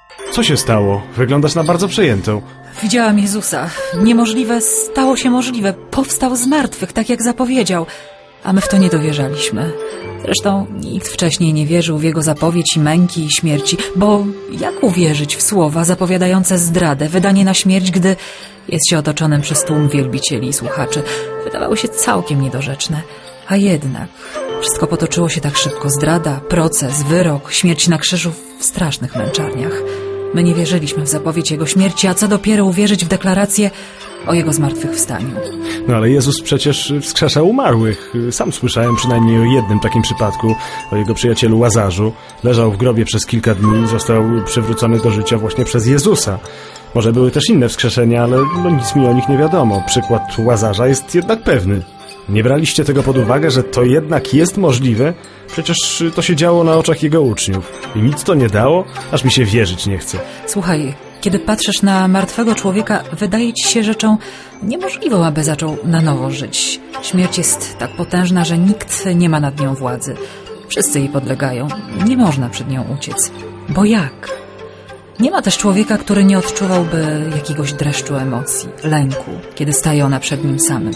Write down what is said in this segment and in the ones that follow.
Co się stało? Wyglądasz na bardzo przejętą. Widziałam Jezusa. Niemożliwe stało się możliwe. Powstał z martwych, tak jak zapowiedział. A my w to nie dowierzaliśmy. Zresztą nikt wcześniej nie wierzył w Jego zapowiedź i męki i śmierci, bo jak uwierzyć w słowa zapowiadające zdradę, wydanie na śmierć, gdy jest się otoczonym przez tłum wielbicieli i słuchaczy? Wydawały się całkiem niedorzeczne. A jednak wszystko potoczyło się tak szybko. Zdrada, proces, wyrok, śmierć na krzyżu w strasznych męczarniach. My nie wierzyliśmy w zapowiedź Jego śmierci, a co dopiero uwierzyć w deklarację o Jego zmartwychwstaniu. No ale Jezus przecież wskrzeszał umarłych. Sam słyszałem przynajmniej o jednym takim przypadku, o jego przyjacielu Łazarzu. Leżał w grobie przez kilka dni, został przywrócony do życia właśnie przez Jezusa. Może były też inne wskrzeszenia, ale nic mi o nich nie wiadomo. Przykład Łazarza jest jednak pewny. Nie braliście tego pod uwagę, że to jednak jest możliwe? Przecież to się działo na oczach jego uczniów. I nic to nie dało? Aż mi się wierzyć nie chce. Słuchaj, kiedy patrzysz na martwego człowieka, wydaje ci się rzeczą niemożliwą, aby zaczął na nowo żyć. Śmierć jest tak potężna, że nikt nie ma nad nią władzy. Wszyscy jej podlegają. Nie można przed nią uciec. Bo jak? Nie ma też człowieka, który nie odczuwałby jakiegoś dreszczu emocji, lęku, kiedy staje ona przed nim samym.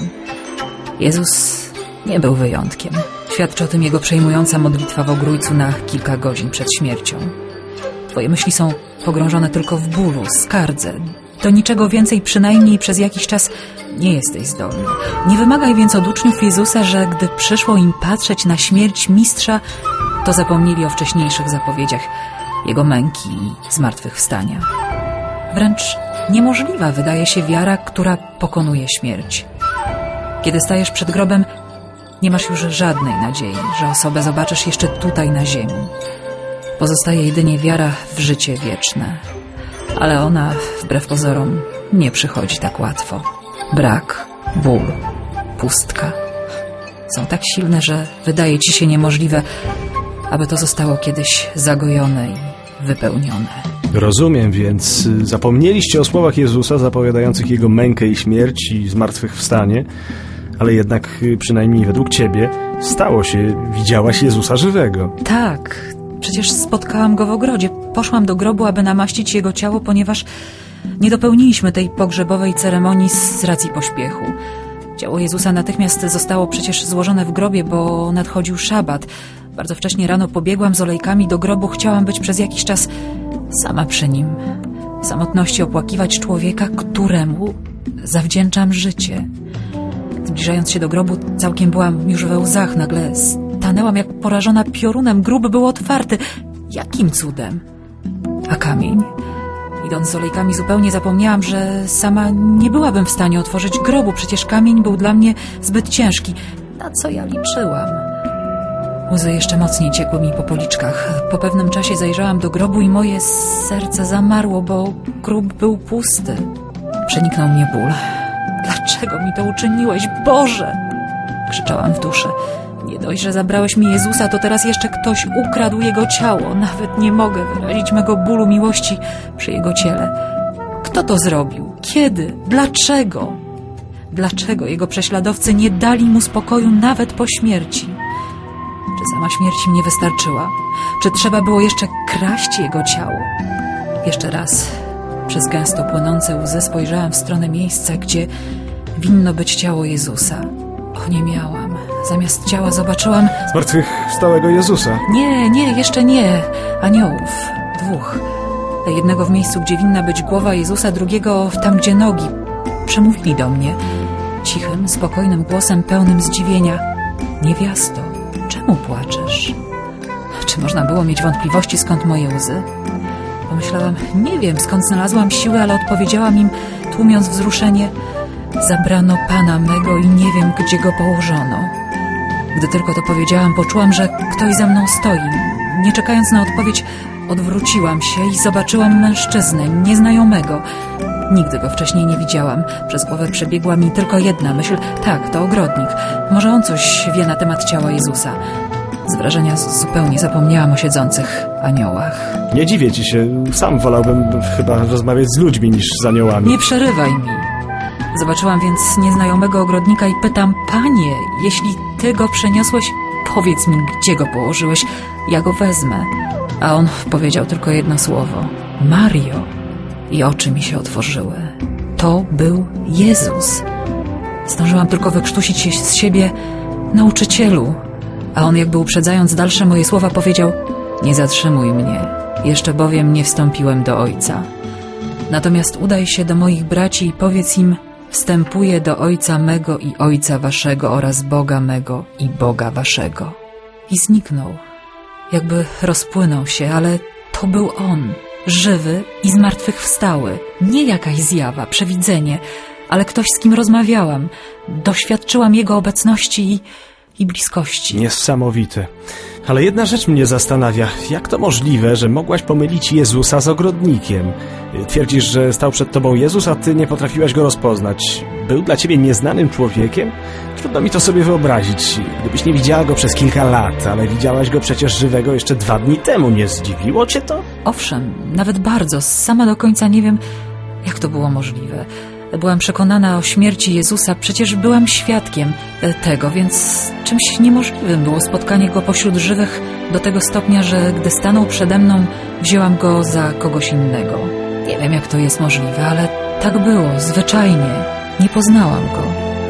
Jezus nie był wyjątkiem. Świadczy o tym jego przejmująca modlitwa w ogrójcu na kilka godzin przed śmiercią. Twoje myśli są pogrążone tylko w bólu, skardze. Do niczego więcej przynajmniej przez jakiś czas nie jesteś zdolny. Nie wymagaj więc od uczniów Jezusa, że gdy przyszło im patrzeć na śmierć mistrza, to zapomnieli o wcześniejszych zapowiedziach jego męki i zmartwychwstania. Wręcz niemożliwa wydaje się wiara, która pokonuje śmierć. Kiedy stajesz przed grobem, nie masz już żadnej nadziei, że osobę zobaczysz jeszcze tutaj na ziemi. Pozostaje jedynie wiara w życie wieczne. Ale ona, wbrew pozorom, nie przychodzi tak łatwo. Brak, ból, pustka są tak silne, że wydaje ci się niemożliwe, aby to zostało kiedyś zagojone i wypełnione. Rozumiem, więc zapomnieliście o słowach Jezusa zapowiadających Jego mękę i śmierć i zmartwychwstanie, ale jednak przynajmniej według ciebie stało się, widziałaś Jezusa żywego. Tak, przecież spotkałam Go w ogrodzie. Poszłam do grobu, aby namaścić Jego ciało, ponieważ nie dopełniliśmy tej pogrzebowej ceremonii z racji pośpiechu. Ciało Jezusa natychmiast zostało przecież złożone w grobie, bo nadchodził szabat. Bardzo wcześnie rano pobiegłam z olejkami do grobu. Chciałam być przez jakiś czas sama przy nim. W samotności opłakiwać człowieka, któremu zawdzięczam życie. Zbliżając się do grobu, całkiem byłam już we łzach. Nagle stanęłam jak porażona piorunem. Grób był otwarty. Jakim cudem? A kamień? Idąc z olejkami zupełnie zapomniałam, że sama nie byłabym w stanie otworzyć grobu. Przecież kamień był dla mnie zbyt ciężki. Na co ja liczyłam? Łzy jeszcze mocniej ciekły mi po policzkach. Po pewnym czasie zajrzałam do grobu i moje serce zamarło, bo grób był pusty. Przeniknął mnie ból. Dlaczego mi to uczyniłeś, Boże? Krzyczałam w duszy. Nie dość, że zabrałeś mi Jezusa, to teraz jeszcze ktoś ukradł Jego ciało. Nawet nie mogę wyrazić mego bólu miłości przy Jego ciele. Kto to zrobił? Kiedy? Dlaczego? Dlaczego Jego prześladowcy nie dali Mu spokoju nawet po śmierci? Czy sama śmierć im nie wystarczyła? Czy trzeba było jeszcze kraść Jego ciało? Jeszcze raz, przez gęsto płynące łzy spojrzałam w stronę miejsca, gdzie winno być ciało Jezusa. Oniemiałam. Zamiast ciała zobaczyłam... Zmartwychwstałego Jezusa. Nie, jeszcze nie. Aniołów. 2. Jednego w miejscu, gdzie winna być głowa Jezusa, drugiego tam, gdzie nogi. Przemówili do mnie cichym, spokojnym głosem pełnym zdziwienia. Niewiasto, czemu płaczesz? Czy można było mieć wątpliwości, skąd moje łzy? Pomyślałam, nie wiem, skąd znalazłam siły, ale odpowiedziałam im, tłumiąc wzruszenie: zabrano Pana mego i nie wiem, gdzie Go położono. Gdy tylko to powiedziałam, poczułam, że ktoś za mną stoi. Nie czekając na odpowiedź, odwróciłam się i zobaczyłam mężczyznę, nieznajomego. Nigdy go wcześniej nie widziałam. Przez głowę przebiegła mi tylko jedna myśl. Tak, to ogrodnik. Może on coś wie na temat ciała Jezusa. Z wrażenia zupełnie zapomniałam o siedzących aniołach. Nie dziwię ci się. Sam wolałbym chyba rozmawiać z ludźmi niż z aniołami. Nie przerywaj mi. Zobaczyłam więc nieznajomego ogrodnika i pytam: Panie, jeśli Ty go przeniosłeś, powiedz mi, gdzie go położyłeś. Ja go wezmę. A on powiedział tylko jedno słowo: Mario. I oczy mi się otworzyły. To był Jezus. Zdążyłam tylko wykrztusić się z siebie: nauczycielu. A on, jakby uprzedzając dalsze moje słowa, powiedział: nie zatrzymuj mnie, jeszcze bowiem nie wstąpiłem do Ojca. Natomiast udaj się do moich braci i powiedz im: wstępuję do Ojca mego i Ojca waszego oraz Boga mego i Boga waszego. I zniknął. Jakby rozpłynął się, ale to był On, żywy i zmartwychwstały. Nie jakaś zjawa, przewidzenie, ale ktoś, z kim rozmawiałam. Doświadczyłam Jego obecności i bliskości. Niesamowite. Ale jedna rzecz mnie zastanawia. Jak to możliwe, że mogłaś pomylić Jezusa z ogrodnikiem? Twierdzisz, że stał przed tobą Jezus, a ty nie potrafiłaś go rozpoznać. Był dla ciebie nieznanym człowiekiem? Trudno mi to sobie wyobrazić. Gdybyś nie widziała go przez kilka lat, ale widziałaś go przecież żywego jeszcze 2 dni temu. Nie zdziwiło cię to? Owszem, nawet bardzo. Sama do końca nie wiem, jak to było możliwe. Byłam przekonana o śmierci Jezusa, przecież byłam świadkiem tego, więc czymś niemożliwym było spotkanie Go pośród żywych do tego stopnia, że gdy stanął przede mną, wzięłam Go za kogoś innego. Nie wiem, jak to jest możliwe, ale tak było, zwyczajnie. Nie poznałam Go,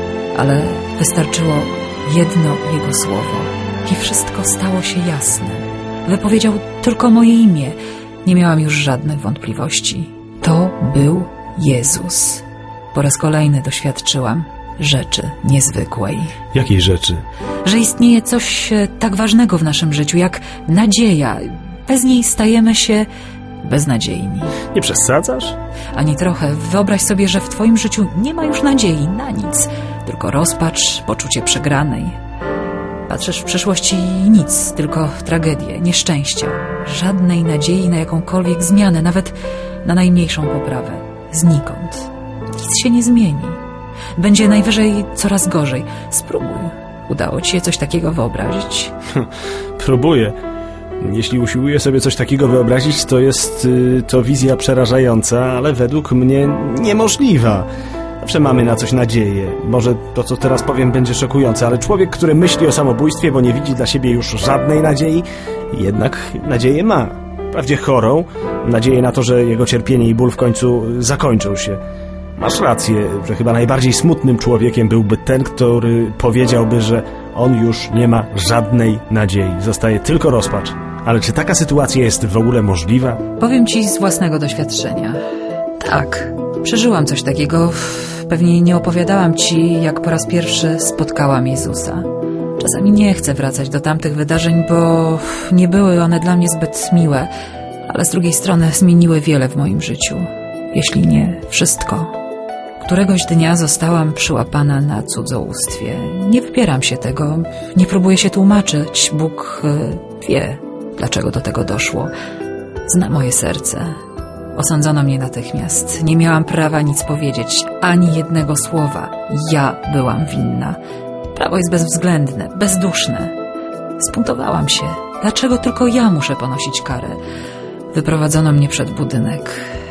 ale wystarczyło jedno Jego słowo i wszystko stało się jasne. Wypowiedział tylko moje imię. Nie miałam już żadnych wątpliwości. To był Jezus. Po raz kolejny doświadczyłam rzeczy niezwykłej. Jakiej rzeczy? Że istnieje coś tak ważnego w naszym życiu jak nadzieja. Bez niej stajemy się beznadziejni. Nie przesadzasz? Ani trochę. Wyobraź sobie, że w twoim życiu nie ma już nadziei na nic. Tylko rozpacz, poczucie przegranej. Patrzysz w przyszłość i nic, tylko tragedie, nieszczęścia. Żadnej nadziei na jakąkolwiek zmianę, nawet na najmniejszą poprawę. Znikąd. Nic się nie zmieni. Będzie najwyżej coraz gorzej. Spróbuj. Udało ci się coś takiego wyobrazić? Próbuję. Jeśli usiłuję sobie coś takiego wyobrazić, to jest to wizja przerażająca, ale według mnie niemożliwa. Zawsze mamy na coś nadzieję. Może to, co teraz powiem, będzie szokujące, ale człowiek, który myśli o samobójstwie, bo nie widzi dla siebie już żadnej nadziei, jednak nadzieję ma. Wprawdzie chorą, nadzieję na to, że jego cierpienie i ból w końcu zakończą się. Masz rację, że chyba najbardziej smutnym człowiekiem byłby ten, który powiedziałby, że on już nie ma żadnej nadziei. Zostaje tylko rozpacz. Ale czy taka sytuacja jest w ogóle możliwa? Powiem ci z własnego doświadczenia. Tak, przeżyłam coś takiego. Pewnie nie opowiadałam ci, jak po raz pierwszy spotkałam Jezusa. Czasami nie chcę wracać do tamtych wydarzeń, bo nie były one dla mnie zbyt miłe, ale z drugiej strony zmieniły wiele w moim życiu, jeśli nie wszystko. Któregoś dnia zostałam przyłapana na cudzołóstwie. Nie wypieram się tego, nie próbuję się tłumaczyć. Bóg wie, dlaczego do tego doszło. Zna moje serce. Osądzono mnie natychmiast. Nie miałam prawa nic powiedzieć, ani jednego słowa. Ja byłam winna. Prawo jest bezwzględne, bezduszne. Spuntowałam się. Dlaczego tylko ja muszę ponosić karę? Wyprowadzono mnie przed budynek.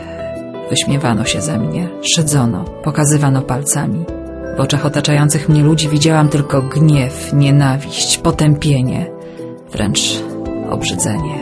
Wyśmiewano się ze mnie, szydzono, pokazywano palcami. W oczach otaczających mnie ludzi widziałam tylko gniew, nienawiść, potępienie, wręcz obrzydzenie.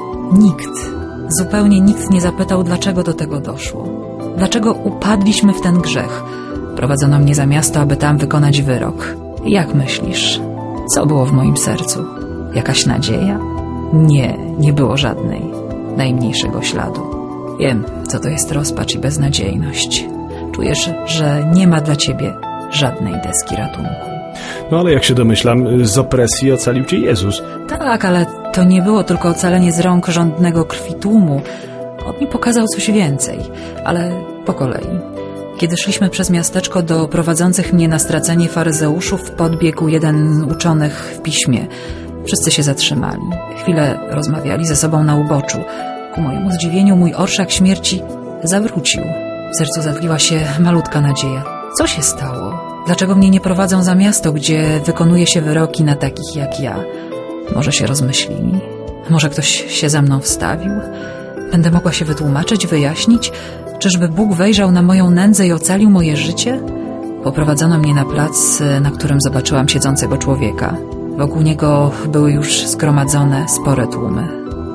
Zupełnie nikt nie zapytał, dlaczego do tego doszło. Dlaczego upadliśmy w ten grzech? Prowadzono mnie za miasto, aby tam wykonać wyrok. Jak myślisz, co było w moim sercu? Jakaś nadzieja? Nie było żadnej, najmniejszego śladu. Wiem, co to jest rozpacz i beznadziejność. Czujesz, że nie ma dla ciebie żadnej deski ratunku. No ale jak się domyślam, z opresji ocalił cię Jezus. Tak, ale to nie było tylko ocalenie z rąk żądnego krwi tłumu. On mi pokazał coś więcej, ale po kolei. Kiedy szliśmy przez miasteczko do prowadzących mnie na stracenie faryzeuszów, podbiegł jeden z uczonych w piśmie. Wszyscy się zatrzymali. Chwilę rozmawiali ze sobą na uboczu. Ku mojemu zdziwieniu mój orszak śmierci zawrócił. W sercu zatliła się malutka nadzieja. Co się stało? Dlaczego mnie nie prowadzą za miasto, gdzie wykonuje się wyroki na takich jak ja? Może się rozmyślili? Może ktoś się za mną wstawił? Będę mogła się wytłumaczyć, wyjaśnić? Czyżby Bóg wejrzał na moją nędzę i ocalił moje życie? Poprowadzono mnie na plac, na którym zobaczyłam siedzącego człowieka. Wokół niego były już zgromadzone spore tłumy.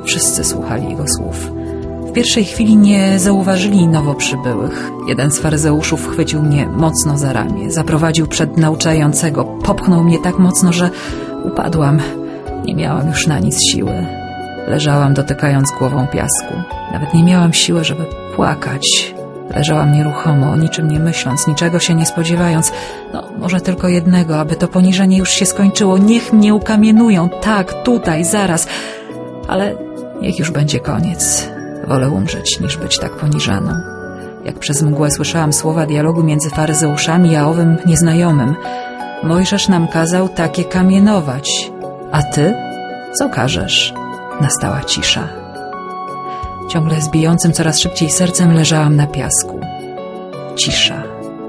Wszyscy słuchali jego słów. W pierwszej chwili nie zauważyli nowo przybyłych. Jeden z faryzeuszów chwycił mnie mocno za ramię, zaprowadził przed nauczającego, popchnął mnie tak mocno, że upadłam. Nie miałam już na nic siły. Leżałam, dotykając głową piasku. Nawet nie miałam siły, żeby płakać. Leżałam nieruchomo, o niczym nie myśląc, niczego się nie spodziewając. Może tylko jednego, aby to poniżenie już się skończyło. Niech mnie ukamienują, tak, tutaj, zaraz. Ale niech już będzie koniec. Wolę umrzeć, niż być tak poniżaną. Jak przez mgłę słyszałam słowa dialogu między faryzeuszami a owym nieznajomym. Mojżesz nam kazał takie kamienować. A ty? Co każesz? Nastała cisza. Ciągle z bijącym coraz szybciej sercem leżałam na piasku. Cisza.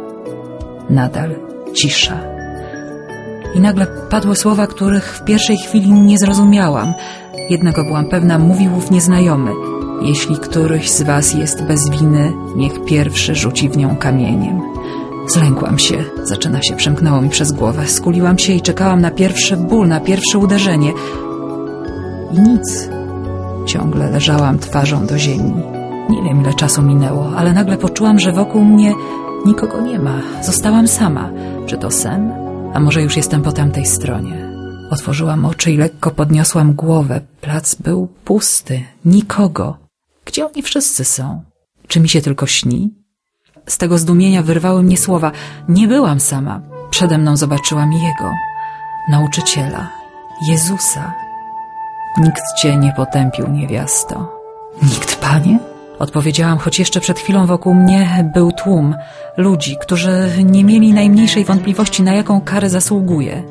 Nadal cisza. I nagle padły słowa, których w pierwszej chwili nie zrozumiałam. Jednego byłam pewna, mówił ów nieznajomy. Jeśli któryś z was jest bez winy, niech pierwszy rzuci w nią kamieniem. Zlękłam się. Zaczyna się przemknęło mi przez głowę. Skuliłam się i czekałam na pierwszy ból, na pierwsze uderzenie. I nic. Ciągle leżałam twarzą do ziemi. Nie wiem, ile czasu minęło, ale nagle poczułam, że wokół mnie nikogo nie ma. Zostałam sama. Czy to sen? A może już jestem po tamtej stronie? Otworzyłam oczy i lekko podniosłam głowę. Plac był pusty. Nikogo. Gdzie oni wszyscy są? Czy mi się tylko śni? Z tego zdumienia wyrwały mnie słowa. Nie byłam sama. Przede mną zobaczyłam Jego. Nauczyciela. Jezusa. Nikt cię nie potępił, niewiasto. Nikt, Panie? Odpowiedziałam, choć jeszcze przed chwilą wokół mnie był tłum ludzi, którzy nie mieli najmniejszej wątpliwości, na jaką karę zasługuję.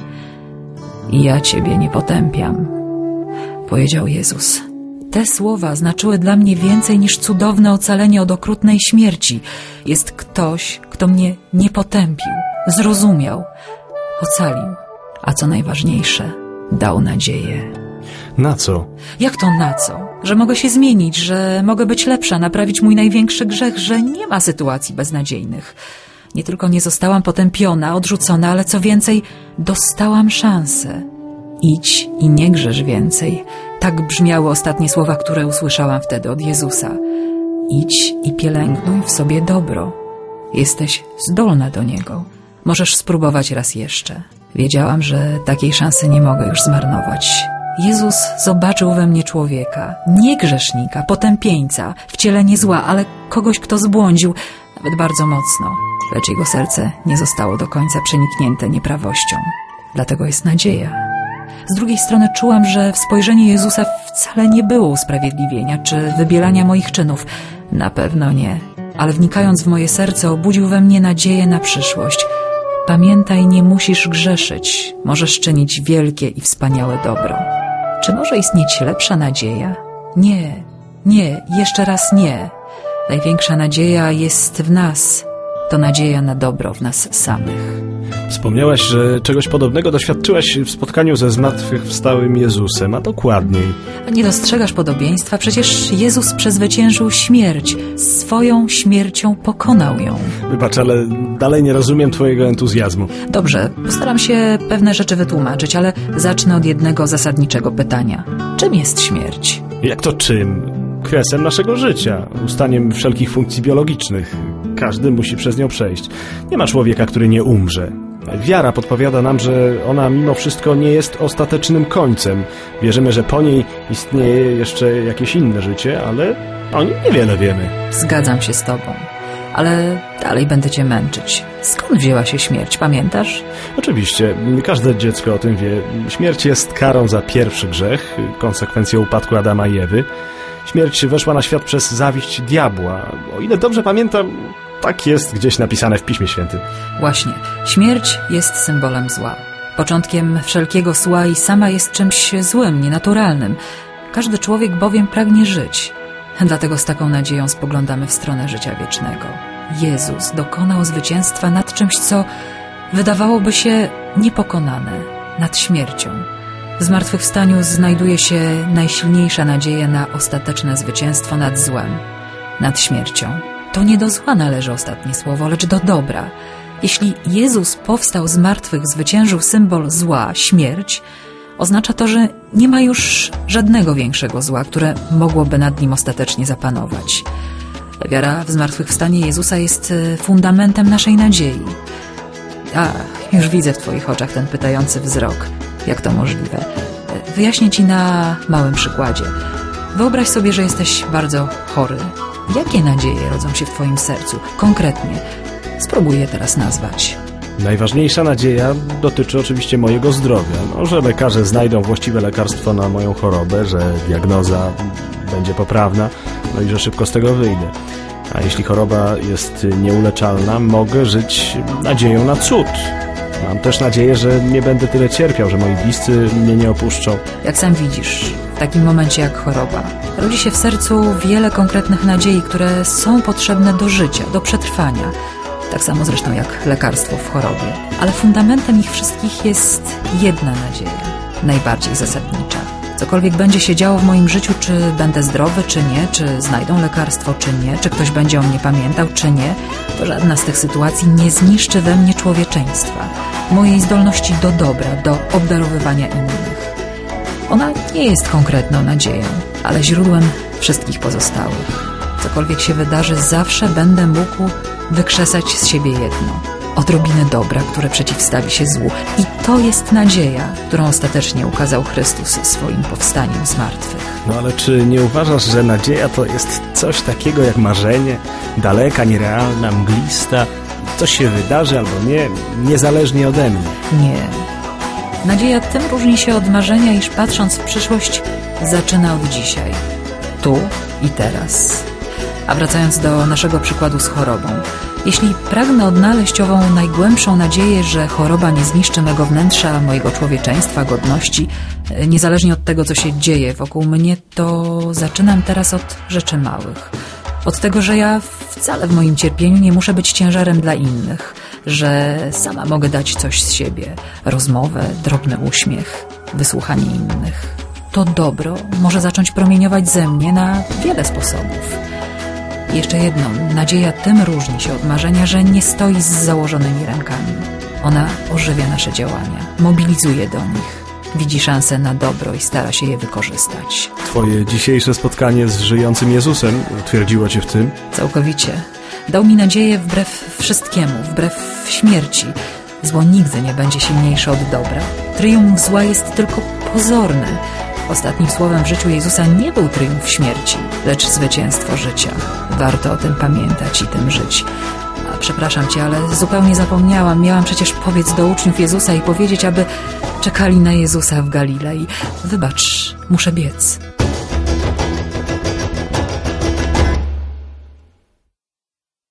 I ja ciebie nie potępiam, powiedział Jezus. Te słowa znaczyły dla mnie więcej niż cudowne ocalenie od okrutnej śmierci. Jest ktoś, kto mnie nie potępił, zrozumiał, ocalił, a co najważniejsze, dał nadzieję. Na co? Jak to na co? Że mogę się zmienić, że mogę być lepsza, naprawić mój największy grzech, że nie ma sytuacji beznadziejnych. Nie tylko nie zostałam potępiona, odrzucona, ale co więcej, dostałam szansę. Idź i nie grzesz więcej. Tak brzmiały ostatnie słowa, które usłyszałam wtedy od Jezusa. Idź i pielęgnuj w sobie dobro. Jesteś zdolna do niego. Możesz spróbować raz jeszcze. Wiedziałam, że takiej szansy nie mogę już zmarnować. Jezus zobaczył we mnie człowieka, nie grzesznika, potępieńca, wcielenie zła, ale kogoś, kto zbłądził, nawet bardzo mocno. Lecz jego serce nie zostało do końca przeniknięte nieprawością. Dlatego jest nadzieja. Z drugiej strony czułam, że w spojrzeniu Jezusa wcale nie było usprawiedliwienia czy wybielania moich czynów. Na pewno nie. Ale wnikając w moje serce, obudził we mnie nadzieję na przyszłość. Pamiętaj, nie musisz grzeszyć. Możesz czynić wielkie i wspaniałe dobro. Czy może istnieć lepsza nadzieja? Nie, nie, jeszcze raz nie. Największa nadzieja jest w nas. To nadzieja na dobro w nas samych. Wspomniałaś, że czegoś podobnego doświadczyłaś w spotkaniu ze zmartwychwstałym Jezusem, a dokładniej. A nie dostrzegasz podobieństwa? Przecież Jezus przezwyciężył śmierć. Swoją śmiercią pokonał ją. Wybacz, ale dalej nie rozumiem twojego entuzjazmu. Dobrze, postaram się pewne rzeczy wytłumaczyć, ale zacznę od jednego zasadniczego pytania. Czym jest śmierć? Jak to czym? Kresem naszego życia, ustaniem wszelkich funkcji biologicznych. Każdy musi przez nią przejść. Nie ma człowieka, który nie umrze. Wiara podpowiada nam, że ona mimo wszystko nie jest ostatecznym końcem. Wierzymy, że po niej istnieje jeszcze jakieś inne życie, ale o nim niewiele wiemy. Zgadzam się z tobą, ale dalej będę cię męczyć. Skąd wzięła się śmierć, pamiętasz? Oczywiście, każde dziecko o tym wie. Śmierć jest karą za pierwszy grzech, konsekwencją upadku Adama i Ewy. Śmierć weszła na świat przez zawiść diabła. O ile dobrze pamiętam, tak jest gdzieś napisane w Piśmie Świętym. Właśnie. Śmierć jest symbolem zła. Początkiem wszelkiego zła i sama jest czymś złym, nienaturalnym. Każdy człowiek bowiem pragnie żyć. Dlatego z taką nadzieją spoglądamy w stronę życia wiecznego. Jezus dokonał zwycięstwa nad czymś, co wydawałoby się niepokonane, nad śmiercią. W zmartwychwstaniu znajduje się najsilniejsza nadzieja na ostateczne zwycięstwo nad złem, nad śmiercią. To nie do zła należy ostatnie słowo, lecz do dobra. Jeśli Jezus powstał z martwych, zwyciężył symbol zła, śmierć, Oznacza to, że nie ma już żadnego większego zła, które mogłoby nad nim ostatecznie zapanować. Wiara w zmartwychwstanie Jezusa jest fundamentem naszej nadziei. Już widzę w twoich oczach ten pytający wzrok. Jak to możliwe? Wyjaśnię ci na małym przykładzie. Wyobraź sobie, że jesteś bardzo chory. Jakie nadzieje rodzą się w twoim sercu? Konkretnie. Spróbuj je teraz nazwać. Najważniejsza nadzieja dotyczy oczywiście mojego zdrowia. Że lekarze znajdą właściwe lekarstwo na moją chorobę, że diagnoza będzie poprawna, i że szybko z tego wyjdę. A jeśli choroba jest nieuleczalna, mogę żyć nadzieją na cud. Mam też nadzieję, że nie będę tyle cierpiał, że moi bliscy mnie nie opuszczą. Jak sam widzisz, w takim momencie jak choroba, rodzi się w sercu wiele konkretnych nadziei, które są potrzebne do życia, do przetrwania. Tak samo zresztą jak lekarstwo w chorobie. Ale fundamentem ich wszystkich jest jedna nadzieja, najbardziej zasadnicza. Cokolwiek będzie się działo w moim życiu, czy będę zdrowy, czy nie, czy znajdą lekarstwo, czy nie, czy ktoś będzie o mnie pamiętał, czy nie, to żadna z tych sytuacji nie zniszczy we mnie człowieczeństwa, mojej zdolności do dobra, do obdarowywania innych. Ona nie jest konkretną nadzieją, ale źródłem wszystkich pozostałych. Cokolwiek się wydarzy, zawsze będę mógł wykrzesać z siebie jedno. Odrobinę dobra, które przeciwstawi się złu. I to jest nadzieja, którą ostatecznie ukazał Chrystus swoim powstaniem z martwych. Ale czy nie uważasz, że nadzieja to jest coś takiego jak marzenie? Daleka, nierealna, mglista. Coś się wydarzy albo nie, niezależnie ode mnie. Nie. Nadzieja tym różni się od marzenia, iż patrząc w przyszłość, zaczyna od dzisiaj. Tu i teraz. A wracając do naszego przykładu z chorobą. Jeśli pragnę odnaleźć ową najgłębszą nadzieję, że choroba nie zniszczy mego wnętrza, mojego człowieczeństwa, godności, niezależnie od tego, co się dzieje wokół mnie, to zaczynam teraz od rzeczy małych. Od tego, że ja wcale w moim cierpieniu nie muszę być ciężarem dla innych, że sama mogę dać coś z siebie, rozmowę, drobny uśmiech, wysłuchanie innych. To dobro może zacząć promieniować ze mnie na wiele sposobów. I jeszcze jedno, nadzieja tym różni się od marzenia, że nie stoi z założonymi rękami. Ona ożywia nasze działania, mobilizuje do nich, widzi szansę na dobro i stara się je wykorzystać. Twoje dzisiejsze spotkanie z żyjącym Jezusem utwierdziło cię w tym? Całkowicie. Dał mi nadzieję wbrew wszystkiemu, wbrew śmierci. Zło nigdy nie będzie silniejsze od dobra. Triumf zła jest tylko pozorny. Ostatnim słowem w życiu Jezusa nie był triumf śmierci, lecz zwycięstwo życia. Warto o tym pamiętać i tym żyć. Przepraszam cię, ale zupełnie zapomniałam. Miałam przecież pobiec do uczniów Jezusa i powiedzieć, aby czekali na Jezusa w Galilei. Wybacz, muszę biec.